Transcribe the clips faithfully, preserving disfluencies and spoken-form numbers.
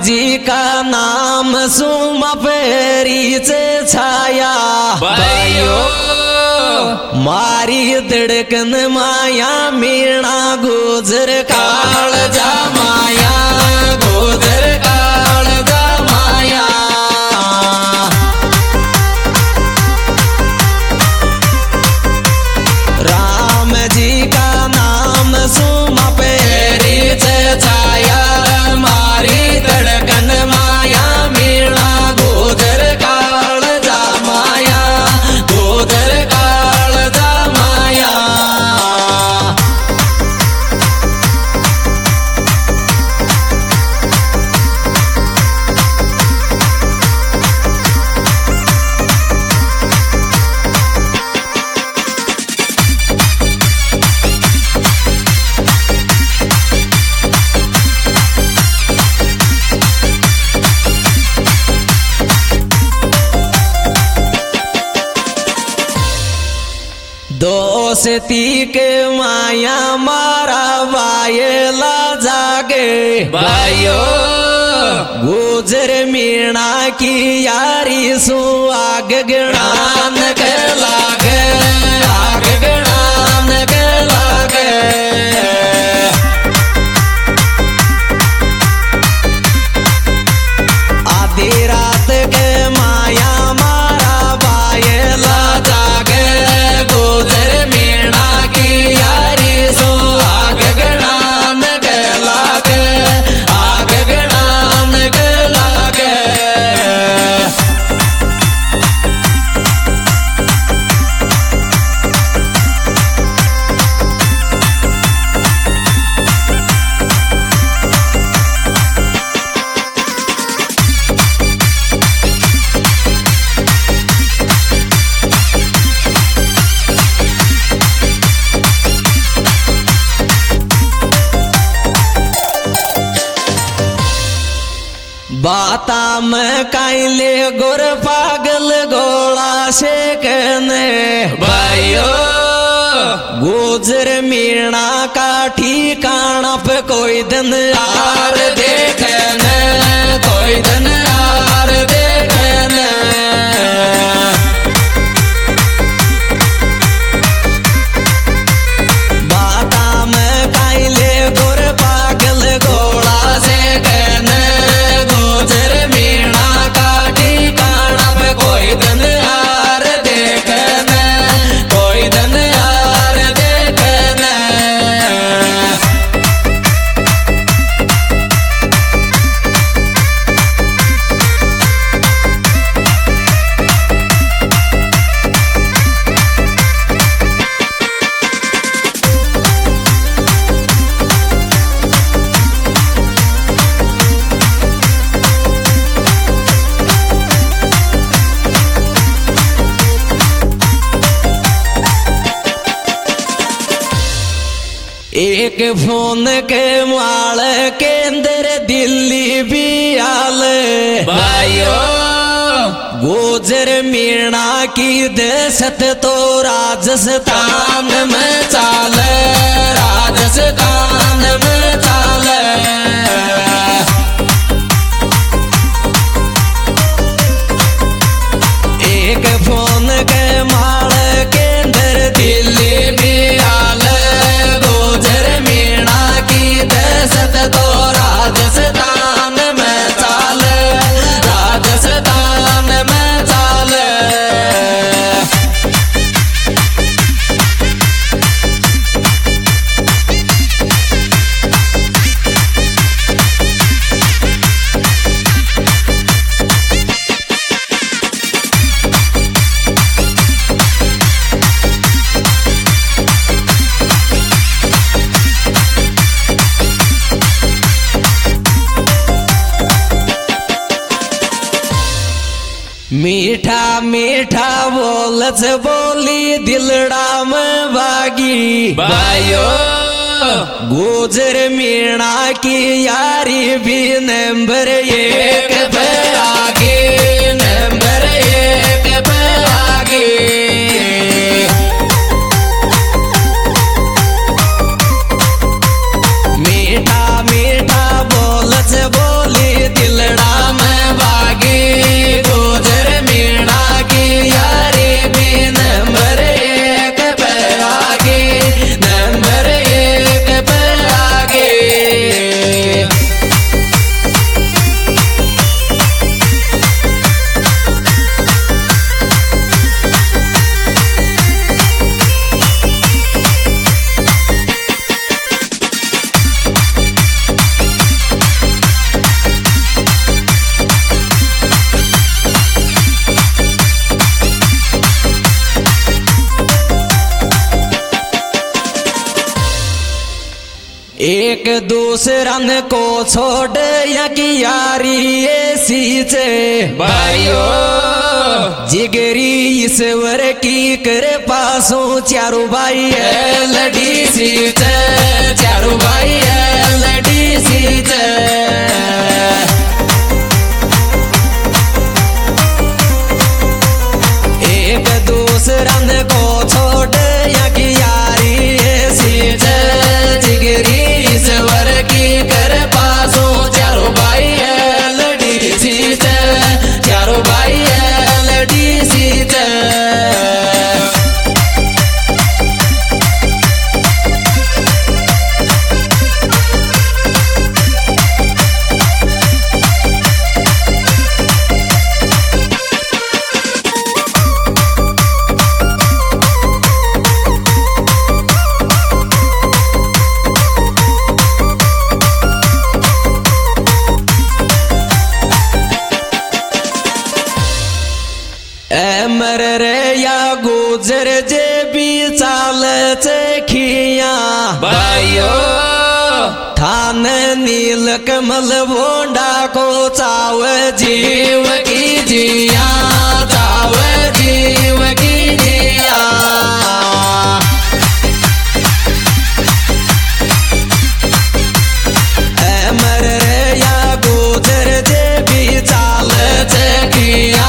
जी का नाम सुमा फेरी से छाया भाइयों मारी धड़कन माया मीणा गुजर काल जा माया गुजर काल जा माया राम जी का नाम सुमा फेरी से छाया मारी धड़कन माया मीणा गुजर काल जा माया गुजर काल जा माया दोस्ती के माया मारा वायला जागे भाइयों गुजर मीणा की यारी सु आग गणान के लागे आग गणान के लागे आधी रात के माया मारा वायला जागे गुजर मीणा की यारी सो आग गणान के लागे आग गणान के लागे बाता में काइले गुर पागल गोला से कहने भाइयों गुजर मीणा का ठिकाना पे कोई दिन यार देखने कोई दिन यार देखने बाता में काइले गुर पागल गोला से कहने गुजर मीणा का ठिकाना पे कोई दिन यार देखने कोई दिन यार देखने एक फोन के माल केंद्र दिल्ली भी आल भाइयों गुजर मीणा की दहशत तो राजस्थान में चाल राजस्थान में चाल एक फोन के माल केंद्र दिल्ली भी आल गुजर मीणा की दहशत तो राजस्थान में चाल राजस्थान में चाल मीठा मीठा बोलच बोली दिलड़ा में बागी भाइयों गुजर मीणा की यारी भी नंबर एक पे आगे नंबर एक पे आगे मीठा मीठा बोलच बोली दिल दूसरा न को छोड़ या की यारी ऐसी चे भाइयों जिगरी ईश्वर की करे पासों चारों भाई है लड़ी सी चे चारों भाई है लड़ी सी चे एक दूसरा न को छोड़ या की यारी ऐसी चे जिगरी ईश्वर की करे पासों चारों भाई है लड़ी सी चे चारों भाई है लड़ी सी चे मर रे या गुजर जे भी चाल खिया भाइयों थान नील कमल भोंडा को चाव जीव की जिया चाव जीव की जिया मर रे या गुजर जे भी चाल खिया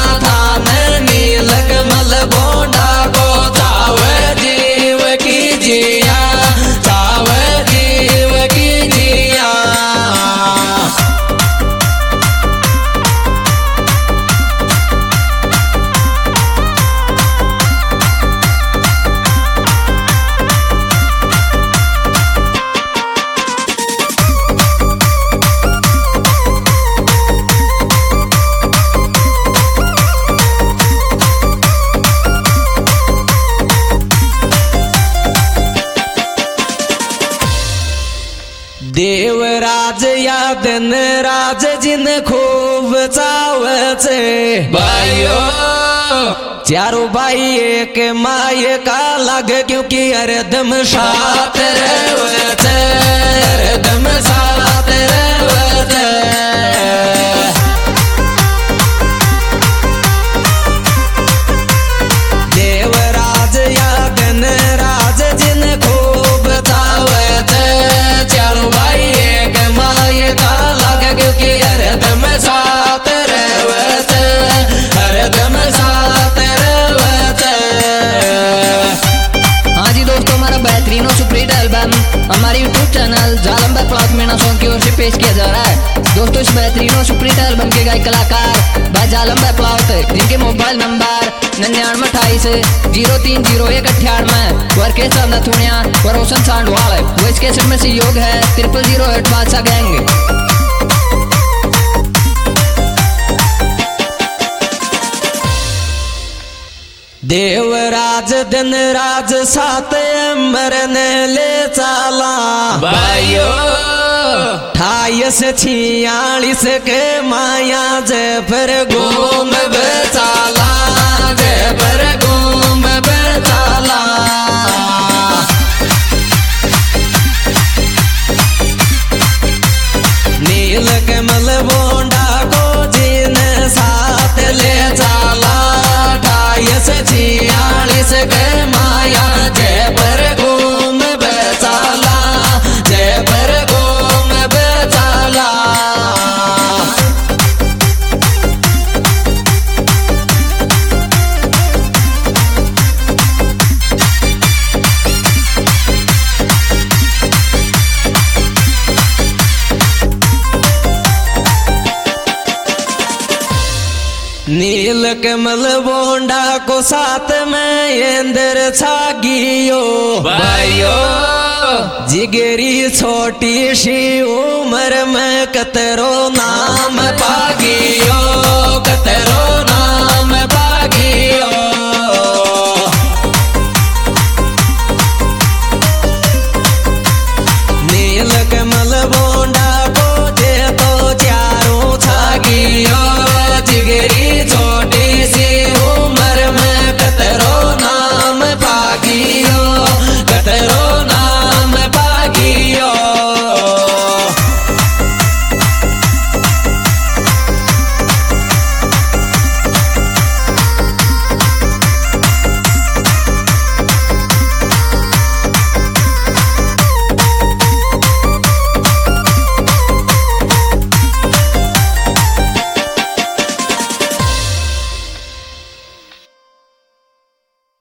कमल बोंडा को चाव जीव की जिया चाव जीव की जिया देवराज या दिन राज जिन खूब चावचे भाइयों चारों भाई एक माये का लग क्योंकि हरदम साथ रहते हरदम साथ रहते देवराज या दिन राज जिन खूब चावते चारों भाई एक माये का लग क्योंकि हरदम साथ रहते हरदम साथ रहते। हाँ जी दोस्तों, हमारा बेहतरीन और सुपरहिट एल्बम हमारे यूट्यूब चैनल जालंबर प्लॉट मीना सॉन्ग की ओर से पेश किया जा रहा है। दोस्तों, इस बेहतरीन और सुपरहिट एल्बम के गायक कलाकार भाई जालंबर प्लॉट, जिनके मोबाइल नंबर निन्यानवे अट्ठाईस जीरो तीन जीरो एक अठानवे वर्केश थुनिया और रोशन सांडवाल, वो इस कैसेट में सहयोग है triple zero eight Badshah gang. Devraj दिन राज सात मरने ले चाला भाइयों अठाईस छियालीस के माया जय पर घूम बेचाला जय पर घूम बेचाला नील कमल बोंडा को जिन साथ ले चाला अठाईस छियालीस के माया जय पर घूम बेचाला जय पर घूम बेचाला। नील कमल बोंडा को साथ में इंद्र छागियो भाइयों जिगरी छोटी सी उम्र में कतरो नाम